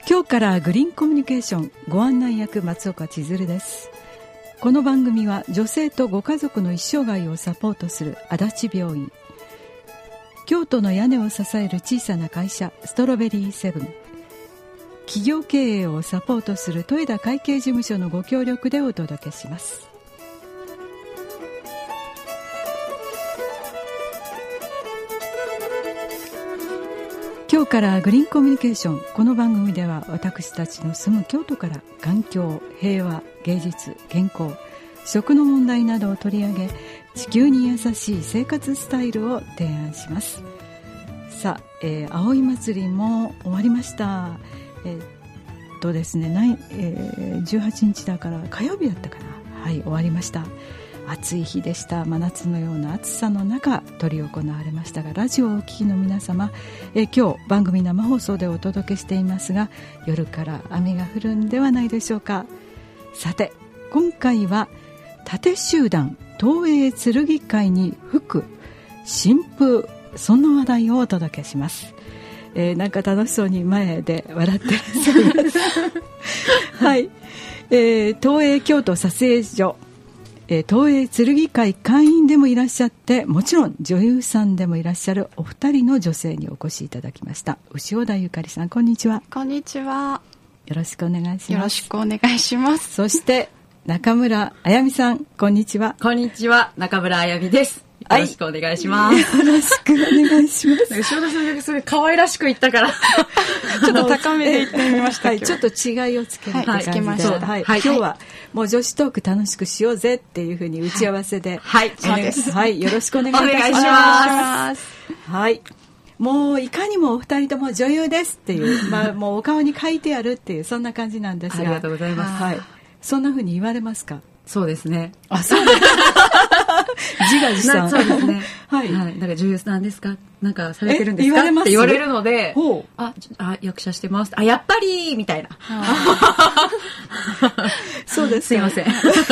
今日からグリーンコミュニケーションご案内役松岡千鶴です。この番組は女性とご家族の一生涯をサポートする足立病院、京都の屋根を支える小さな会社ストロベリーセブン、企業経営をサポートする豊田会計事務所のご協力でお届けします。今日からグリーンコミュニケーション、この番組では私たちの住む京都から環境、平和、芸術、健康、食の問題などを取り上げ、地球に優しい生活スタイルを提案します。さあ、葵祭りも終わりました。ですね、18日だから火曜日だったかな。はい、終わりました。暑い日でした。真夏のような暑さの中執り行われましたが、ラジオをお聞きの皆様、今日番組生放送でお届けしていますが、夜から雨が降るんではないでしょうか。さて、今回は盾集団東映剣会に吹く新風、そんな話題をお届けします。なんか楽しそうに前で笑ってらっしゃいますはい、東映京都撮影所、東映剣会会員でもいらっしゃって、もちろん女優さんでもいらっしゃるお二人の女性にお越しいただきました。牛尾田ゆかりさん、こんにちは。 こんにちは。 よろしくお願いします。 よろしくお願いします。 そして中村あやみさん、こんにちは。 こんにちは、中村あやみです。よろしくお願いします。 よろしくお願いします。 後ろ田さんがすごい可愛らしく言ったからちょっと高めで言ってみました。 はい、ちょっと違いをつけるって感じで、 はい、 今日はもう女子トーク楽しくしようぜっていうふうに打ち合わせで、 はい、そうです。 はい、よろしくお願いいたします。 お願いします。 はい、もういかにもお二人とも女優ですっていう、もうお顔に書いてあるっていう、そんな感じなんですが、 ありがとうございます。 はい、そんなふうに言われますか？ そうですね。 あ、そうです自画自賛。 そうですね。 はい。 なんか女優さんですか？なんかされてるんですか？ 言われます？ って言われるので、 あ、 役者してます。あ、やっぱりみたいな。 そうです。 すいません。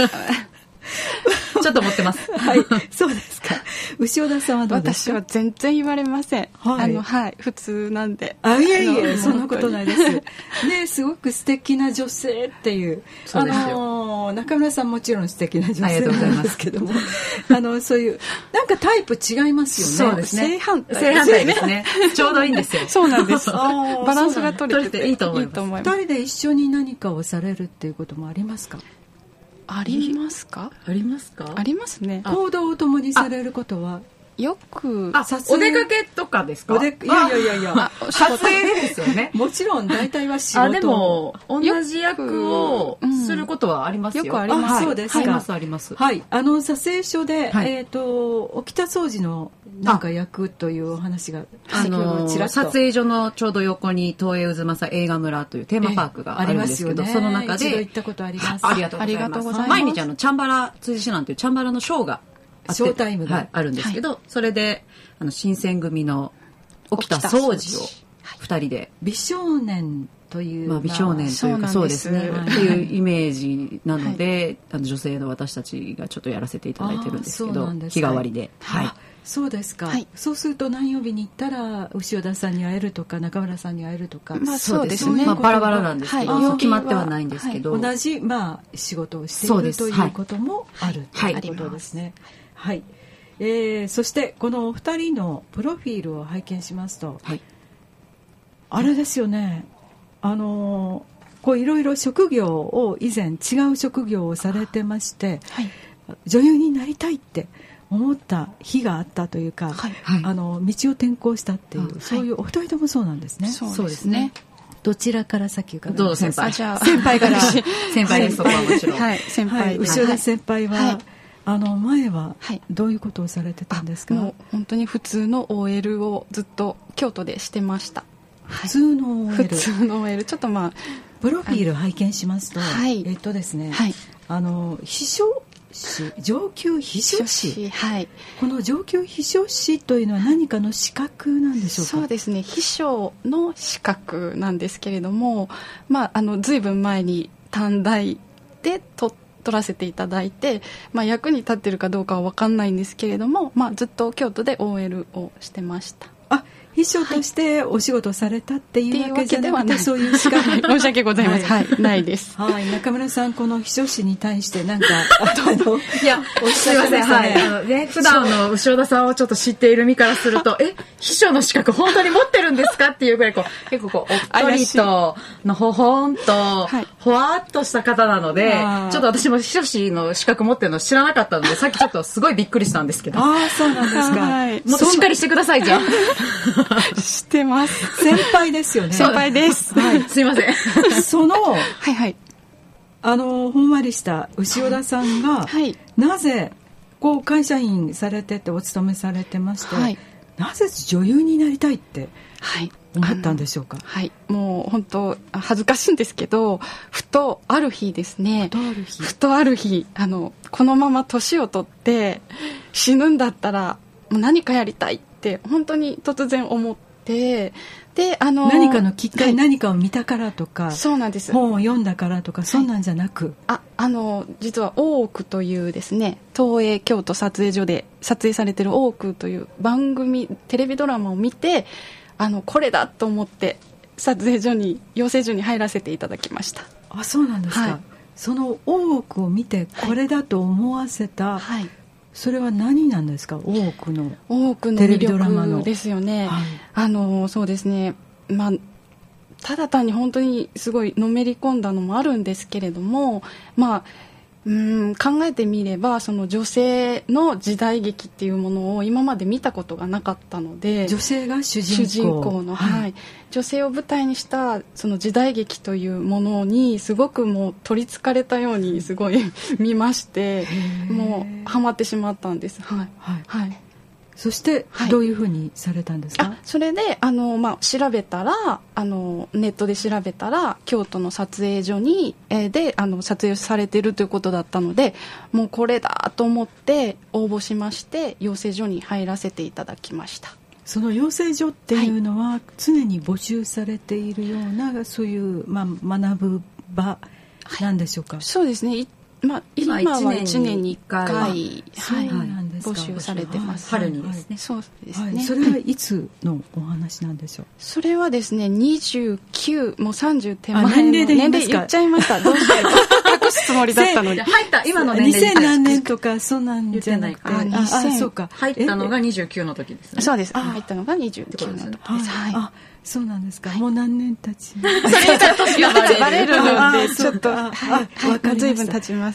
ちょっと思ってます。 はい、そうですか。牛尾田さんはどうですか？ 私は全然言われません。 はい、 はい、普通なんで。 いえ、そんなことないです。ね、すごく素敵な女性っていう。 そうですよ。 中村さんもちろん素敵な女性なんですけども、そういうなんかタイプ違いますよね。 そうですね。 正反対ですね。ちょうどいいんですよ。 そうなんです。バランスが取れていいと思います。 二人で一緒に何かをされるっていうこともありますか？ ありますか？ ありますか？ ありますね。 行動を共にされることはよく、 お出かけとかですか？ いや撮影ですよね。 もちろん大体は仕事。 でも同じ役をすることはありますよ。 よくあります。 そうですか。 あります。 はい、撮影所で、沖田総司のなんか役というお話が、 撮影所のちょうど横に東映渦政映画村というテーマパークがあるんですけど、その中で一度行ったことあります。 ありがとうございます。毎日チャンバラ辻市なんていうチャンバラのショーがショータイムが、 あるんですけど、それで新選組の沖田総司を2人で、 美少年という、 美少年というかそうですねっていうイメージなので、女性の私たちがちょっとやらせていただいてるんですけど、日替わりで。はい。 そうですか、そうすると何曜日に行ったら牛尾田さんに会えるとか中村さんに会えるとか、 そうですね、バラバラなんですけど、決まってはないんですけど、 同じ、仕事をしているということもあるということですね。はい、そしてこのお二人のプロフィールを拝見しますと、あれですよね、こういろいろ職業を以前違う職業をされてまして、女優になりたいって思った日があったというか、道を転校したっていう、そういうお二人ともそうなんですね。 そうですね。 どちらから先伺いますか？ どうぞ先輩。 先輩から。 先輩です。そこはもちろん。 はい、先輩。 牛尾田先輩は、前はどういうことをされてたんですか？ もう本当に普通の OL をずっと京都でしてました。 普通の OL。 普通の OL。ちょっとプロフィール拝見しますと、ですね、秘書上級秘書士、この上級秘書士というのは何かの資格なんでしょうか？ そうですね、秘書の資格なんですけれども、ずいぶん前に短大で取らせていただいて、役に立ってるかどうかは分かんないんですけれども、ずっと京都で OL をしてました。 秘書としてお仕事されたっていうわけじゃなくて、そういう資格申し訳ございません、はい、ないです。 はい、中村さん、この秘書士に対して何かいや、すいません、はい、ね、普段の潮田さんをちょっと知っている身からすると秘書の資格本当に持ってるんですかっていうぐらい結構おっとりとのほほんと、ほわっとした方なので、ちょっと私も秘書士の資格持ってるの知らなかったので、さっきちょっとすごいびっくりしたんですけど。 そうなんですか。 はい、もっとしっかりしてください、じゃあ。 知ってます。 先輩ですよね。 先輩です。 はい、すいません。 はいはい。 ほんわりした潮田さんが、なぜこう会社員されててお勤めされてまして、なぜ女優になりたいって思ったんでしょうか。 はい、もう本当恥ずかしいんですけど、ふとある日ですね、このまま年を取って死ぬんだったらもう何かやりたいって本当に突然思って、で何かのきっかけ、何かを見たからとか、 そうなんです、 本を読んだからとか、そんなんじゃなく、 実は大奥というですね、東映京都撮影所で撮影されている大奥という番組、テレビドラマを見て、これだと思って養成所に入らせていただきました。 そうなんですか。その大奥を見てこれだと思わせた、それは何なんですか。大奥のテレビドラマの魅力ですよね。そうですね、ただ単に本当にすごいのめり込んだのもあるんですけれども、考えてみれば、その女性の時代劇っていうものを今まで見たことがなかったので、 女性が主人公の、女性を舞台にしたその時代劇というものにすごくもう取りつかれたようにすごい見まして、もうハマってしまったんです。 そしてどういうふうにされたんですか。 それで調べたらネットで調べたら京都の撮影所に、で撮影されているということだったので、もうこれだと思って応募しまして、養成所に入らせていただきました。 その養成所っていうのは常に募集されているような、そういう、学ぶ場なんでしょうか。 そうですね、今は1年に1回、募集されてます。 春にですね。 そうですね。 それはいつのお話なんでしょう。 それはですね、29、もう30手前の年齢言っちゃいました。どうして隠すつもりだったのに。 入った今の年齢 2000何年とかそんなんじゃなくて、 そうか。入ったのが29の時ですね。 そうです。入ったのが29の時です。 そうなんですか。もう何年経ち。 それ言ったら年がバレるので、ちょっと随分経ちます。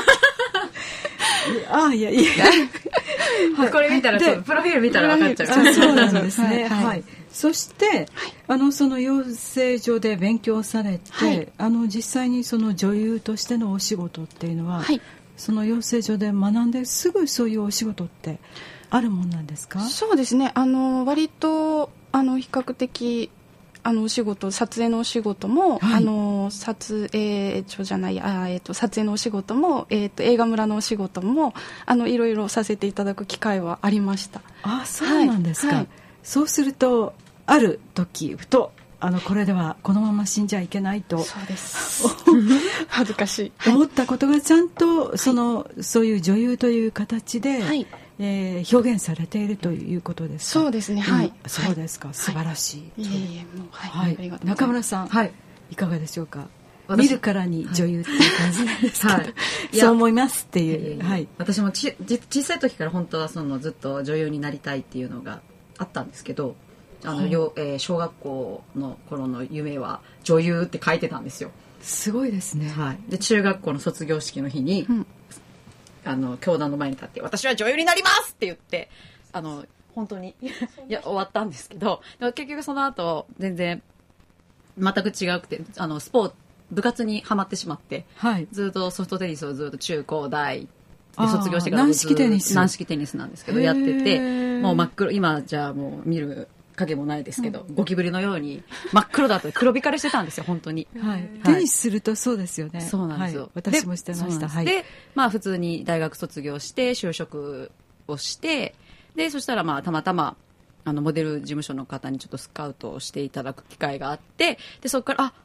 いやこれ見たら、プロフィール見たら分かっちゃう。 そうなんですね。そしてその養成所で勉強されて、実際にその女優としてのお仕事っていうのは、その養成所で学んですぐそういうお仕事ってあるもんなんですか。 そうですね、割と比較的お仕事、撮影のお仕事も、撮影のお仕事も、映画村のお仕事もいろいろさせていただく機会はありました。 そうなんですか。そうするとある時ふとこれではこのまま死んじゃいけないと、 そうです恥ずかしい、 思ったことがちゃんとそういう女優という形で、表現されているということですか。 そうですね。 そうですか。素晴らしい。 もう中村さん、いかがでしょうか。見るからに女優っていう感じなんですか。そう思いますっていう。 私も小さい時から本当はずっと女優になりたいっていうのがあったんですけど、小学校の頃の夢は女優って書いてたんですよ。 すごいですね。 で中学校の卒業式の日に、教壇の前に立って、私は女優になりますって言って本当に終わったんですけど、結局その後全然全く違くて、部活にはまってしまって、ずっとソフトテニスをずっと中高大で卒業してから軟式テニスなんですけどやってて、もう真っ黒、今じゃあもう見る影もないですけど、ゴキブリのように真っ黒だと黒光りしてたんですよ本当に。 テニスするとそうですよね。 そうなんですよ。 私もしてました。 で普通に大学卒業して就職をして、でそしたらたまたまモデル事務所の方にちょっとスカウトをしていただく機会があって、でそこから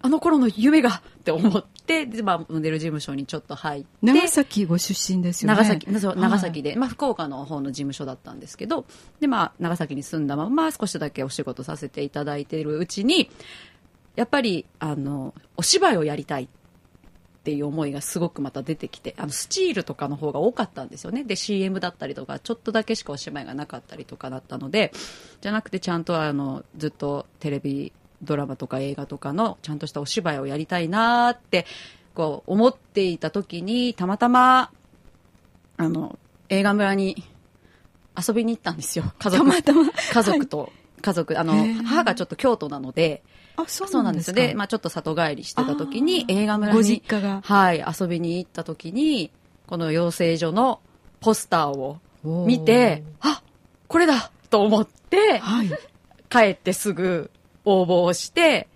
あの頃の夢がって思ってで、モデル事務所にちょっと入って長崎ご出身ですよね。 長崎で、福岡の方の事務所だったんですけどで、長崎に住んだまま少しだけお仕事させていただいているうちにやっぱりお芝居をやりたいっていう思いがすごくまた出てきてスチールとかの方が多かったんですよね。で CM だったりとかちょっとだけしかお芝居がなかったりとかだったのでじゃなくてちゃんとずっとテレビドラマとか映画とかのちゃんとしたお芝居をやりたいなってこう思っていた時にたまたま映画村に遊びに行ったんですよ。家族と、母がちょっと京都なのでそうなんですよ。で、ちょっと里帰りしてた時に映画村にご実家が、 遊びに行った時にこの養成所のポスターを見てこれだと思って、帰ってすぐ応募をして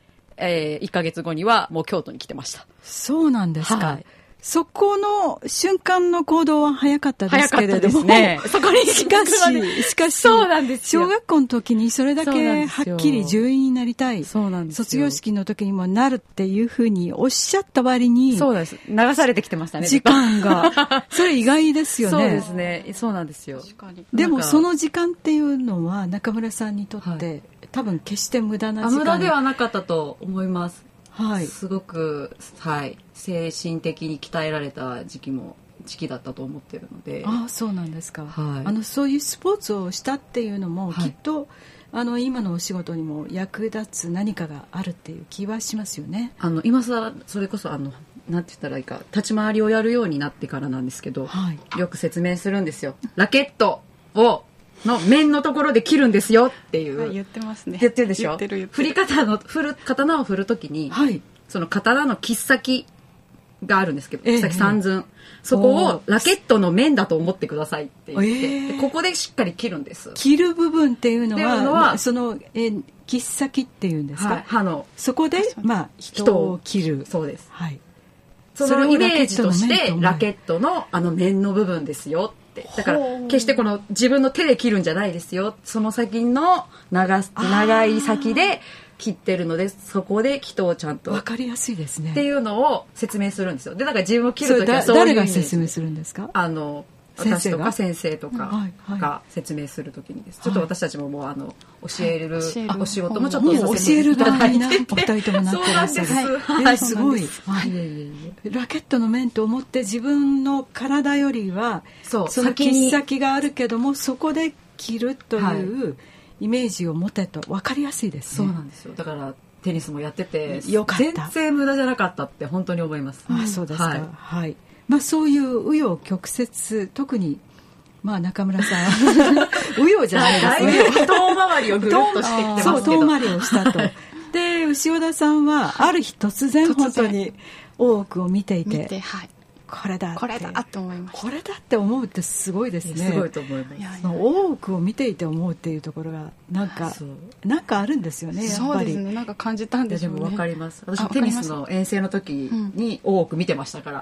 、1ヶ月後にはもう京都に来てました。 そうなんですか。そこの瞬間の行動は早かったですけれども、 ね、そこにしかしそうなんですよ。 小学校の時にそれだけはっきり獣医になりたい、卒業式の時にもなるっていうふうにおっしゃった割に、 そうです。流されてきてましたね。 時間がそれ意外ですよね。 そうですね。そうなんですよ。 でもその時間っていうのは中村さんにとって、多分決して無駄な時間。 無駄ではなかったと思います。 はい、 すごく、精神的に鍛えられた時期だったと思ってるので。 そうなんですか。そういうスポーツをしたっていうのも、きっと今のお仕事にも役立つ何かがあるっていう気はしますよね。 今さそれこそなんて言ったらいいか、立ち回りをやるようになってからなんですけど、よく説明するんですよ。ラケットを面のところで切るんですよっていう、 言ってますね。 言ってるでしょ。刀を振るときに、その刀の切っ先があるんですけど、切っ先3寸、そこをラケットの面だと思ってくださいって言って、でここでしっかり切るんです。 切る部分っていうのはその切っ先っていうんですか。そこで人を切る。 そうです。そのイメージとしてラケットの面の部分ですよ。だから決してこの自分の手で切るんじゃないですよ。その先の長い先で切ってるので、そこで人をちゃんと分かりやすいですねっていうのを説明するんですよ。でだから自分を切るときはそういう誰が説明するんですか。 私とか先生とかが説明するときにです。ちょっと私たちももう教えるお仕事もちょっとさせていただいてて、 お二人ともなってらっしゃる。すごい。ラケットの面と思って自分の体よりはその切っ先があるけども、そこで切るというイメージを持てと分かりやすいですね。 そうなんですよ。だからテニスもやっててよかった。 全然無駄じゃなかったって本当に思います。 そうですか。はい。そういう紆余曲折、特に中村さん紆余じゃないですね。 遠回りをぐるっとしてきてますけど。 そう、遠回りをしたと。で、潮田さんはある日突然本当に大奥を見ていて、これだと思いました。 これだって思うってすごいですね。 すごいと思います。 大奥を見ていて思うっていうところがなんかあるんですよね。やっぱりそうですね。なんか感じたんですよね。 でも分かります。私テニスの遠征の時に大奥見てましたから。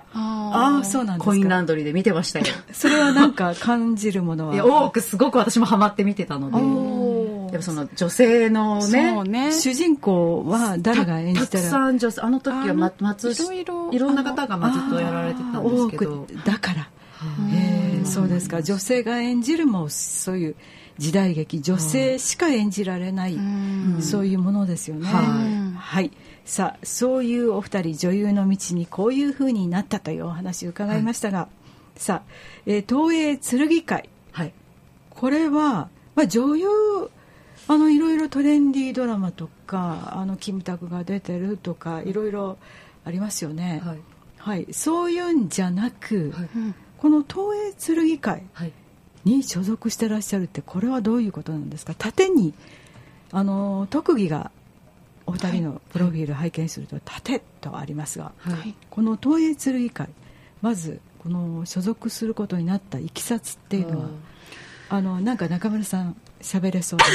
そうなんですか。 コインランドリーで見てましたよ。 それはなんか感じるものは。 大奥すごく私もハマって見てたので。やっぱその女性のね、 主人公は誰が演じてる。 たくさん女性、時はいろんな方がずっとやられてたんですけど。 だから。そうですか。女性が演じるもそういう時代劇、女性しか演じられない、そういうものですよね。はい。さあ、そういうお二人、女優の道にこういう風になったというお話を伺いましたが、さあ、東映剣会。これは、女優、いろいろトレンディードラマとかキムタクが出てるとかいろいろありますよね。そういうんじゃなく、この東映剣会に所属してらっしゃるって、これはどういうことなんですか。縦に特技がお二人のプロフィール拝見すると縦とありますが、この東映剣会、まずこの所属することになったいきさつっていうのはなんか中村さん喋れそうです。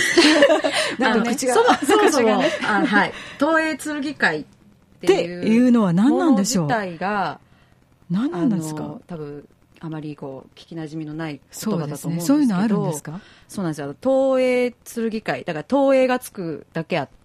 なんか口が、 そもそも東映剣会っていうのは何なんでしょう。 もの自体が何なんですか。 多分あまり聞きなじみのない言葉だと思うんですけど、 そういうのあるんですか。 そうなんですよ。東映剣会だから東映がつくだけあって、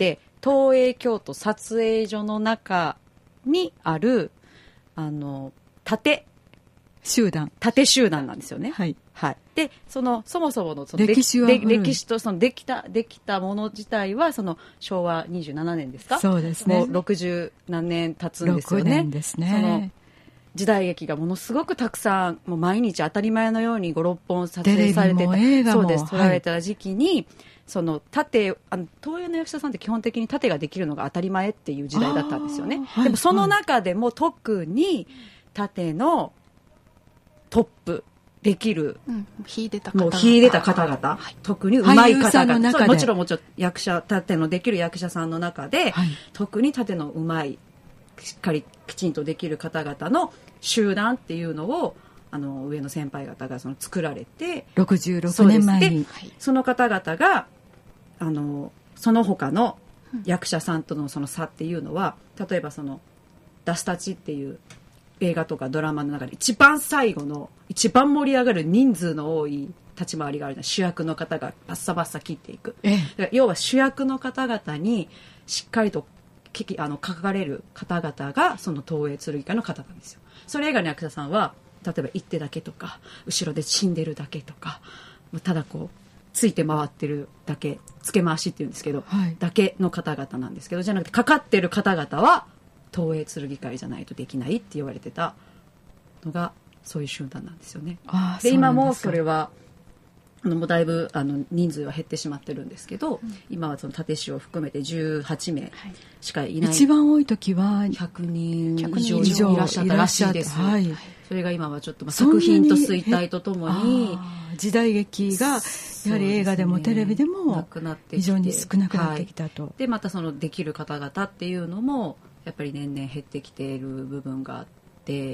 東映京都撮影所の中にある縦集団なんですよね。 はい。 はい。で、そもそもの歴史は歴史とできたもの自体は昭和27年ですか？ そうですね。 もう60何年経つんですよね。 6年ですね。 その時代劇がものすごくたくさん、もう毎日当たり前のように5、6本撮影されてた。 テレビも映画もそうです。撮られた時期に、東映の役者さんって基本的に縦ができるのが当たり前っていう時代だったんですよね。でもその中でも特に縦のトップできる、 秀でた方々、特に上手い方々、もちろん縦のできる役者さんの中で、特に縦の上手い、しっかりきちんとできる方々の集団っていうのを上の先輩方が作られて、 66年前にその方々がその他の役者さんとのその差っていうのは、例えばダスタチっていう映画とかドラマの中で一番最後の一番盛り上がる人数の多い立ち回りがあるのは主役の方がバッサバッサ切っていく、要は主役の方々にしっかりと書かれる方々がその東映剣会の方なんですよ。それ以外の役者さんは例えば一手だけとか後ろで死んでるだけとか、ただついて回ってるだけ、付け回しっていうんですけど、だけの方々なんですけど、じゃなくてかかってる方々は東映剣会じゃないとできないって言われてたのがそういう集団なんですよね。で今もそれはもうだいぶ人数は減ってしまってるんですけど、今は縦師を含めて18名しかいない、 一番多い時は 100人以上いらっしゃったらしいです。それが今はちょっと作品と衰退とともに時代劇がやはり映画でもテレビでも非常に少なくなってきたと。 でまたできる方々っていうのもやっぱり年々減ってきている部分があって、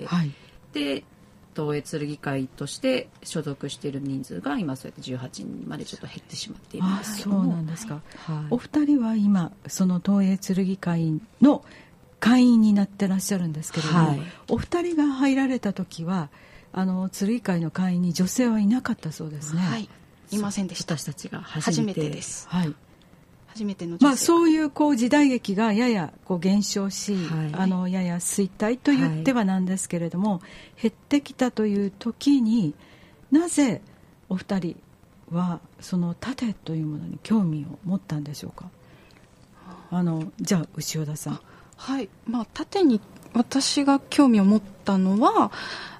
で東映剣会として所属している人数が今そうやって18人までちょっと減ってしまっているんですけども。 そうなんですか。お二人は今その東映剣会の会員になってらっしゃるんですけれども、お二人が入られた時は剣会の会員に女性はいなかったそうですね。 いませんでした。 私たちが初めてです。初めての女性。そういう時代劇がやや減少し、やや衰退と言ってはなんですけれども、減ってきたという時になぜお二人はその盾というものに興味を持ったんでしょうか。じゃあ牛尾田さん。 盾に私が興味を持ったのは、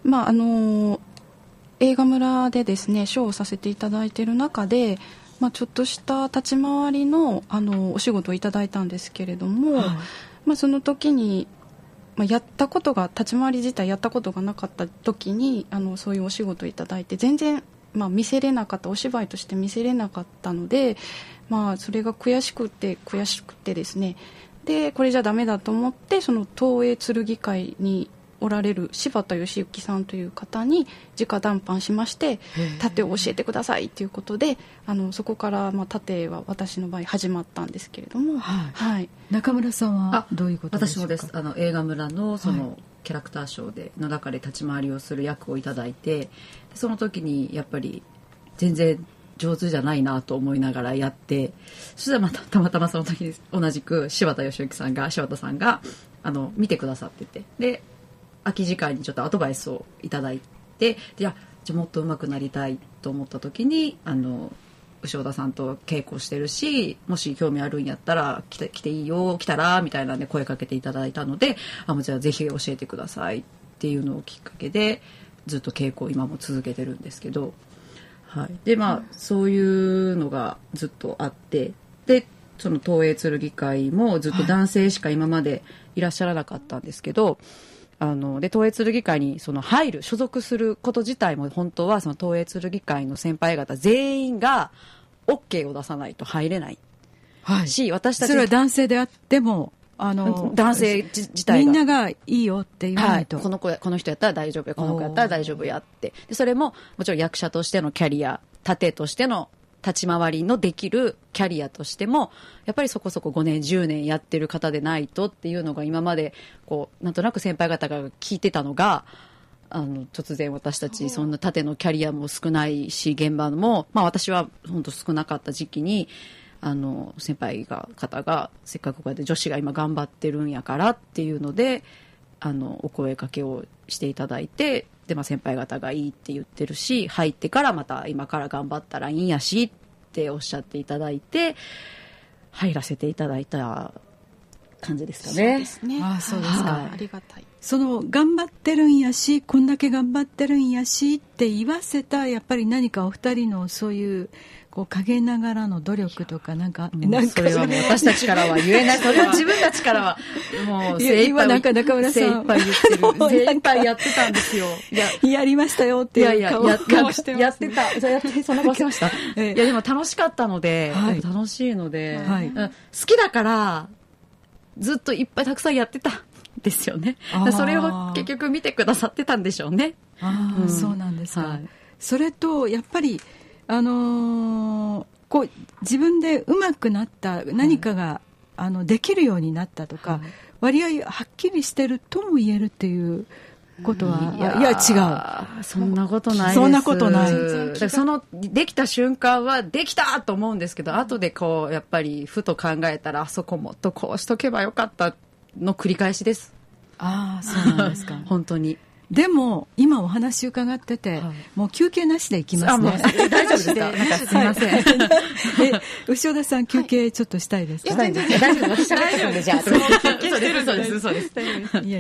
映画村でですねショーをさせていただいている中で、ちょっとした立ち回りのお仕事をいただいたんですけれども、その時に、やったことが立ち回り自体やったことがなかった時にそういうお仕事をいただいて全然、見せれなかった、お芝居として見せれなかったので、それが悔しくてですね、でこれじゃダメだと思って、その東映剣会におられる柴田義行さんという方に直談判しまして、盾を教えてくださいということでそこから盾は私の場合始まったんですけれども、 中村さんはどういうことでしょうか。 私もです。映画村のキャラクターショーの中で立ち回りをする役をいただいて、その時にやっぱり全然上手じゃないなと思いながらやって、そしたらたまたまその時に同じく柴田さんが見てくださってて、で空き時間にちょっとアドバイスをいただいて、じゃあもっと上手くなりたいと思った時に牛尾田さんと稽古してるし、もし興味あるんやったら来ていいよ、来たらみたいなんで声かけていただいたので、じゃあぜひ教えてくださいっていうのをきっかけでずっと稽古を今も続けてるんですけど、でそういうのがずっとあって、でその東映剣会もずっと男性しか今までいらっしゃらなかったんですけど、で東映剣会に入る所属すること自体も本当はその東映剣会の先輩方全員が OK を出さないと入れない、し、私たちそれは男性であっても男性自体がみんながいいよって言わないと、 この人やったら大丈夫よ、この子やったら大丈夫やって、でそれももちろん役者としてのキャリア、盾としての立ち回りのできるキャリアとしてもやっぱりそこそこ5年10年やってる方でないとっていうのが今までなんとなく先輩方が聞いてたのが、突然私たちそんな盾のキャリアも少ないし、現場も、私は本当少なかった時期に先輩方がせっかくこうやって女子が今頑張ってるんやからっていうのでお声かけをしていただいて、で、先輩方がいいって言ってるし、入ってからまた今から頑張ったらいいんやしっておっしゃっていただいて入らせていただいた感じですかね。 そうですね。 そうですか。 ありがたい。 その頑張ってるんやし、こんだけ頑張ってるんやしって言わせた、やっぱり何かお二人のそういう陰ながらの努力とかなんかそれはもう私たちからは言えない。それは自分たちからはもう精一杯なんか中村さん精一杯言ってる。精一杯やってたんですよ。 やりましたよっていう顔してます、 やってた。そんな顔してました。いやでも楽しかったので、楽しいので、好きだからずっといっぱいたくさんやってたんですよね。それを結局見てくださってたんでしょうね。 そうなんですか。それとやっぱり自分で上手くなった何かが、できるようになったとか、割合はっきりしてるとも言えるっていうことは、いや違う。 そんなことないです。 そんなことない。 そのできた瞬間はできたと思うんですけど、後でやっぱりふと考えたら、あそこもっとこうしとけばよかったの繰り返しです。 そうなんですか。 本当に。 でも今お話伺ってて、もう休憩なしでいきますね。 大丈夫ですか？なんかすみません。 牛尾田さん休憩ちょっとしたいですか？ 大丈夫。私喋ってるんで、じゃあ。そうです。 いや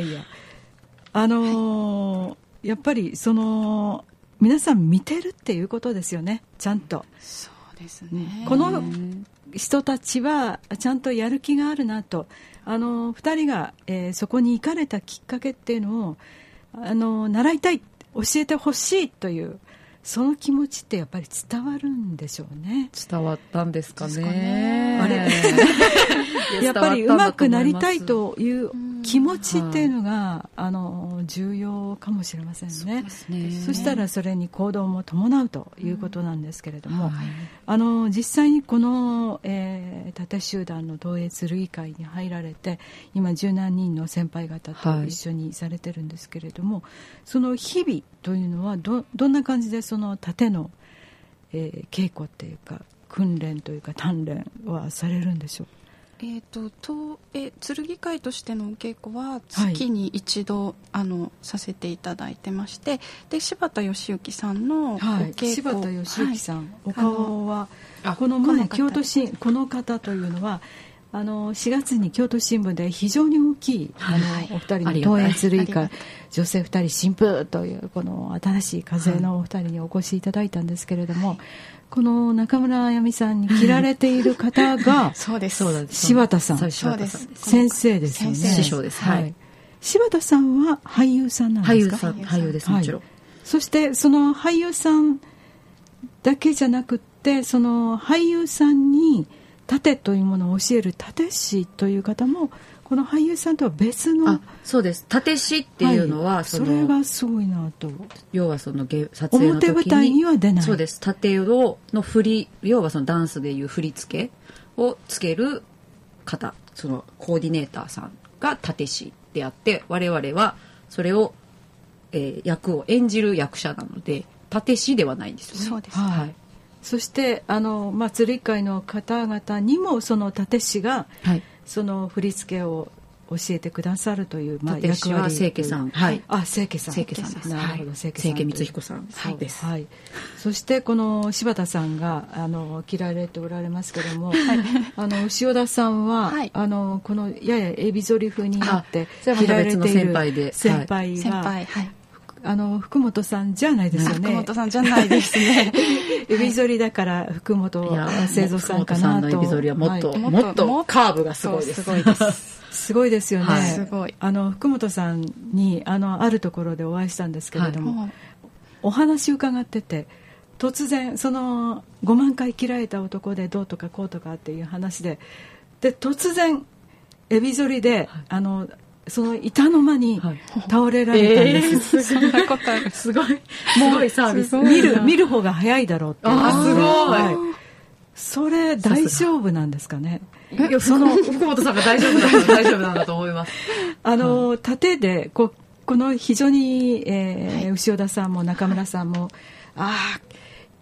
やっぱり皆さん見てるっていうことですよね。ちゃんと。 そうですね。 この人たちはちゃんとやる気があるなと。2人が、そこに行かれたきっかけっていうのを習いたい、教えてほしいというその気持ちってやっぱり伝わるんでしょうね。 伝わったんですかね。 やっぱり上手くなりたいという気持ちっていうのが、重要かもしれませんね。そしたらそれに行動も伴うということなんですけれども、実際にこの、盾集団の東映剣会に入られて今十何人の先輩方と一緒にされてるんですけれども、その日々というのはどんな感じでその盾の、稽古っていうか訓練というか鍛錬はされるんでしょう？ 剣会としてのお稽古は月に一度、させていただいてまして、で柴田義行さんのお稽古、 柴田義行さん、お顔はこの前京都新この方というのは4月に京都新聞で非常に大きいお二人の東映剣会女性2人新婦というこの新しい風のお二人にお越しいただいたんですけれども、この中村あやみさんに着られている方がそうです柴田さん、 そうです、 先生ですよね。 師匠です。 柴田さんは俳優さんなんですか？ 俳優です、もちろん。 そしてその俳優さんだけじゃなくって、その俳優さんに盾というものを教える盾師という方もこの俳優さんとは別の。 そうです。盾師っていうのは、 それがすごいなと。 要はその撮影の時に表舞台には出ない。 そうです。盾の要はそのダンスでいう振り付けをつける方、そのコーディネーターさんが盾師であって、我々はそれを、役を演じる役者なので盾師ではないんですよね。 そうです。 そして剣会の方々にもその盾師が、その振り付けを教えてくださるという、 盾師は清家さん。 清家さんです。なるほど、清家光彦さんです。そしてこの柴田さんが着られておられますけども、塩田さんは、このややエビ反り風になって着られている先輩が福本さんじゃないですよね。 福本さんじゃないですね。 エビ反りだから福本清三さんかなと。 福本さんのエビ反りはもっとカーブがすごいです。 すごいですよね。 すごい。 福本さんにあるところでお会いしたんですけれども、お話伺ってて突然その5万回切られた男でどうとかこうとかっていう話で突然エビ反りでその板の間に倒れられたんです。 そんなことある。 すごいサービス。 見る方が早いだろうって。 すごい。 それ大丈夫なんですかね。 その福本さんが大丈夫なんだと思います。 盾でこの非常に牛尾田さんも中村さんも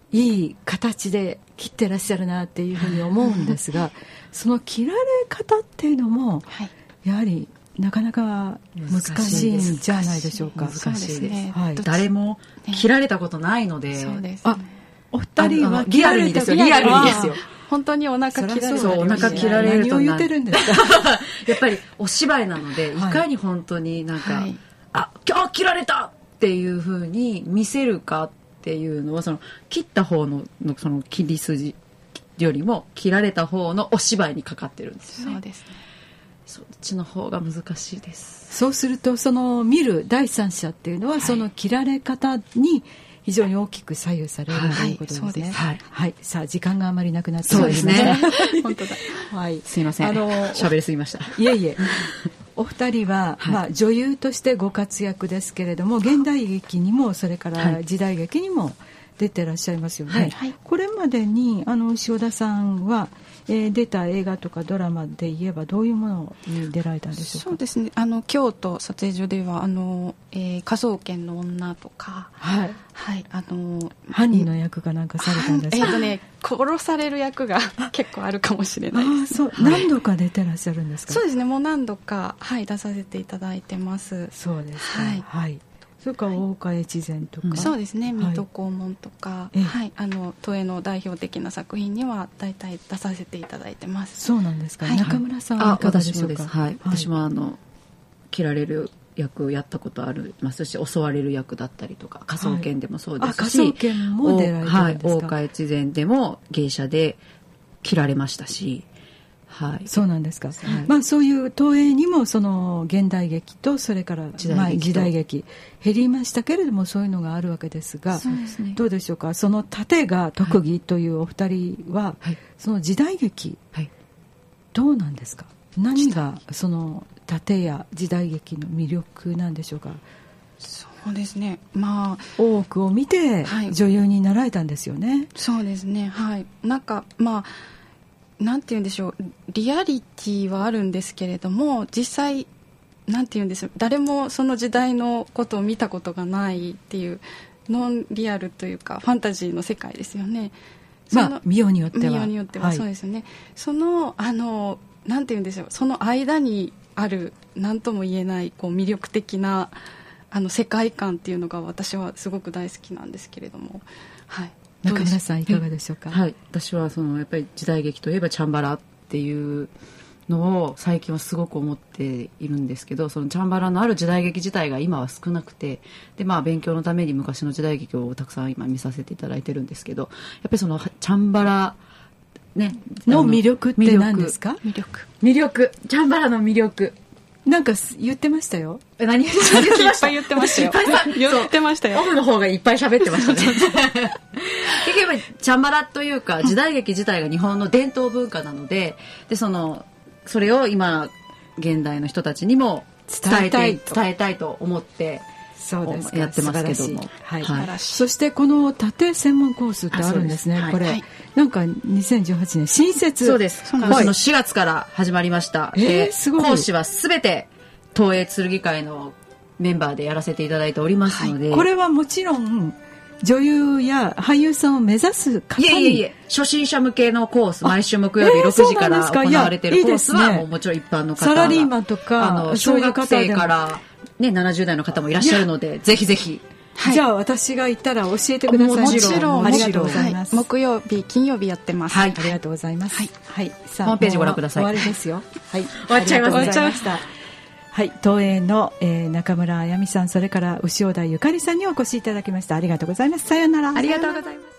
いい形で切ってらっしゃるなっていうふうに思うんですがその切られ方っていうのも、はい、やはりなかなか難しいんじゃないでしょうか。 難しいです、 はい、 誰も切られたことないので、 そうですね、 お二人はリアルにですよ。リアルにですよ。 本当にお腹切られる。 そう、お腹切られると何を言ってるんですかやっぱりお芝居なので、いかに本当になんか、はい、今日切られたっていう風に見せるかっていうのは、その切った方のその切り筋よりも切られた方のお芝居にかかってるんですよね。 そうですね。 そっちの方が難しいです。 そうするとその見る第三者っていうのは、はい、その切られ方に非常に大きく左右される、はい、ということですね。はい、はい、さあ時間があまりなくなってしまいました。そうですね。 本当だ。 はい。 すいません。喋りすぎました。 いえいえ。お二人は、はい、女優としてご活躍ですけれども、現代劇にもそれから時代劇にも出てらっしゃいますよね。はい、これまでに塩田さんは、出た映画とかドラマで言えばどういうものに出られたんでしょうか。 そうですね、京都撮影所では科捜研の女とか、 はいはい、 犯人の役かなんかされたんですか。 殺される役が結構あるかもしれないです。 そう、何度か出てらっしゃるんですか。 そうですね、もう何度か、はい、出させていただいてます。 そうですか。 はい、 はい、それから大岡越前とか、 そうですね、水戸黄門とか、はい、東映の代表的な作品には大体出させていただいてます。 そうなんですか。はい、中村さんはいかがでしょうか。 はい、私も切られる役やったことありますし、襲われる役だったりとか、科捜研でもそうですし、 科捜研も出られてるんですか。 大岡越前でも芸者で切られましたし、はい、 そうなんですか。はい、そういう東映にもその現代劇とそれから時代劇減りましたけれども、そういうのがあるわけですが、 そうですね、 どうでしょうか。その殺陣が特技というお二人は、はい、その時代劇、はい、どうなんですか。何がその殺陣や時代劇の魅力なんでしょうか。 そうですね、 大奥を見て女優になられたんですよね。 そうですね、はい、なんかなんて言うんでしょう、リアリティはあるんですけれども、実際なんて言うんでしょう、誰もその時代のことを見たことがないっていうノンリアルというかファンタジーの世界ですよね。 見ようによっては、 はい、そうですよね。そのなんて言うんでしょう、その間にある何とも言えない魅力的な世界観っていうのが私はすごく大好きなんですけれども、はい、 中村さんいかがでしょうか。 はい、私はやっぱり時代劇といえばチャンバラっていうのを最近はすごく思っているんですけど、そのチャンバラのある時代劇自体が今は少なくて、で勉強のために昔の時代劇をたくさん今見させていただいてるんですけど、やっぱりそのチャンバラね、 の魅力って何ですか。 魅力、チャンバラの魅力、 なんか言ってましたよ。 何言ってました。いっぱい言ってましたよ。言ってましたよ。 オフの方がいっぱい喋ってましたね。結局やっぱりチャンバラというか時代劇自体が日本の伝統文化なので、それを今現代の人たちにも伝えたいと思ってやってますけども、 はい、そしてこの殺陣専門コースってあるんですね。これ、はい、なんか2018年新設。 そうです。今年の4月から始まりました。 すごい。 講師はすべて東映剣会のメンバーでやらせていただいておりますので、 はい、これはもちろん女優や俳優さんを目指す方に。 いえ初心者向けのコース、毎週木曜日6時から行われているコースはもちろん一般の方、 サラリーマンとか小学生から70代の方もいらっしゃるので、ぜひぜひ。 はい、じゃあ私が行ったら教えてください。 もちろんありがとうございます。 木曜日金曜日やってます。 はい、ありがとうございます。はい、 さあホームページご覧ください。 終わりですよ。はい、 終わっちゃいました。はい、東映の、中村あやみさん、それから潮田ゆかりさんにお越しいただきました。ありがとうございます。さようなら。 ありがとうございます。